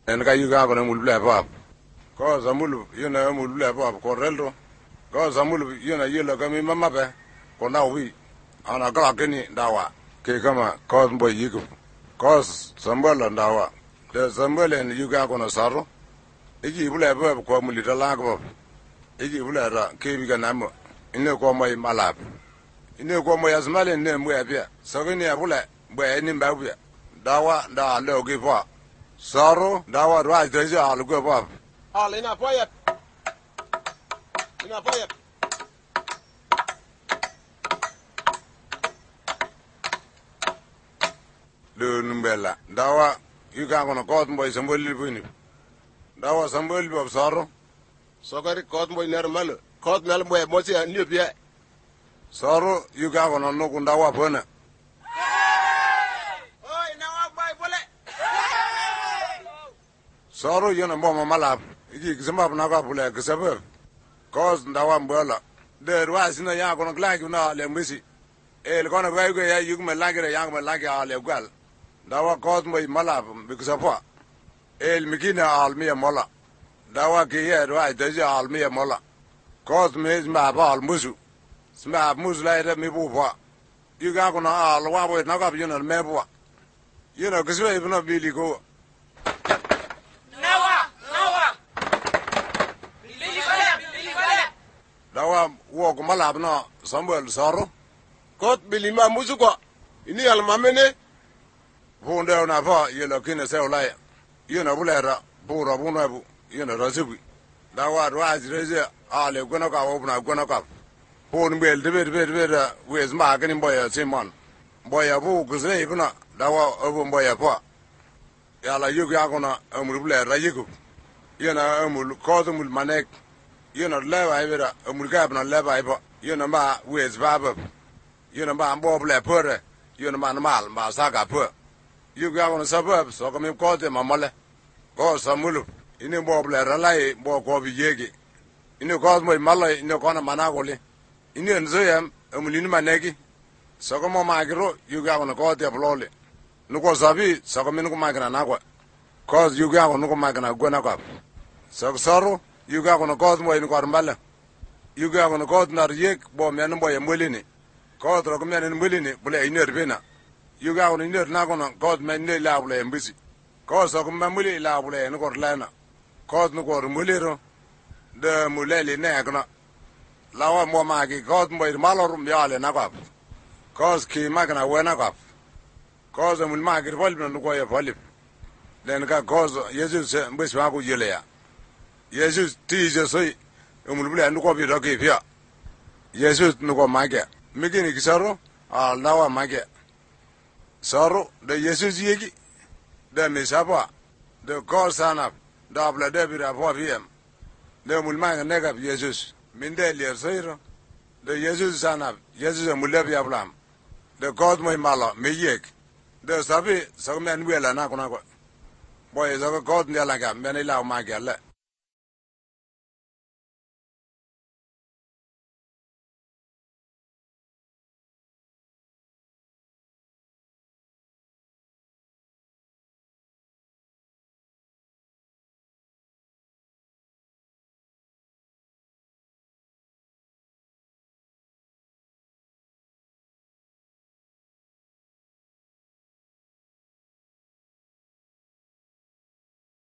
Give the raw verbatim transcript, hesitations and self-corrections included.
en ka yuga ko mul bla pap ko zamulu yuna mul bla pap ko reldo ko zamulu yuna yela ka mi mama be ko na wi ana kala keni dawa ke kama ko boy yiku ko sambala dawa de sambala en yuga ko na saro iji bla pap ko mul dala ko iji bla ra ke bi ga namo ine ko mai malap ine ko mo yasmale ne mu abia sagini abula bwa ni mbabia dawa da le oge fa saro dawa ra deja al go fa al ina poya ina poya le numbela dawa yuga kono kot boy samboli buni dawa samboli bob saro sokari kot boy normal kot nal boy mo si ni bia saro yuga kono no kun dawa pona saro yona mbo malap igi gizama na ka bula gisabe cause ndawa mbola de rwasi na ya kono glagi na le misi el kono ga go ya yugme lagere ya ngme lagi ale gal dawa cause mo malap bigsapa el mikina al miya mola dawa ke ya rwa deja al miya mola cause me ma ba al musu sma musu la ida mi bu ba yuga kono al wa bo na ka yona me bo yona gisabe ibna bili ko dawa wo ko malab no Samuel saro kot bilima musuko ini al mamene bunde na fa yelo kine se olaya yena bulera bura buna bu yena rasibi dawa rwa zireze ale gona ka obna gona ka pon bel de de de de wes ma gani boya simon boya bu guzre ibna dawa obu boya fa yala yugo yakona amul bulera yigo yena amul kodumul manek yuna lewa ibira amulga bna lewa ibo yuna ma wes baba yuna ma mbo ble pore yuna ma normal ma saga po yuga on sabab so ko mi ko te mamale ko samulu ini mbo ble ralai mbo ko bi yegi ini ko mo mala ini ko na managole ini enzo yam amulini manegi so ko mo magro yuga on ko te blole nu ko sabi so ko min ko magna na ko ko yuga on ko magna gona ko so soro yuga kono kot mo in kormbala yuga kono kot nar yek bo men bo ye molini kot ro men molini bule iner bena yuga kono iner na kono kot men ne la bule mbisi kot so ko men muli la bule en kor lana kot no kor muliro de muleli ne kono lawa mo magi kot mo ir malor mbiale na kap kot ki magna wena kap kot mul magi volbno no ko ye volib len ka kot yesus mbisi wa ko yele ya Jesus teaches say umulbule nuko bi doke pia Jesus nuko mage migini kisaro al nawa mage saro de Jesus yegi de misaba de kosana da bla de bi rapo piem de mulmanga nega Jesus minde lier sayro de Jesus sana Jesus mulabi ablam de god moy mala meyek de sabi sagmen wela na kona ko boy zaga god ndela ga menila mage la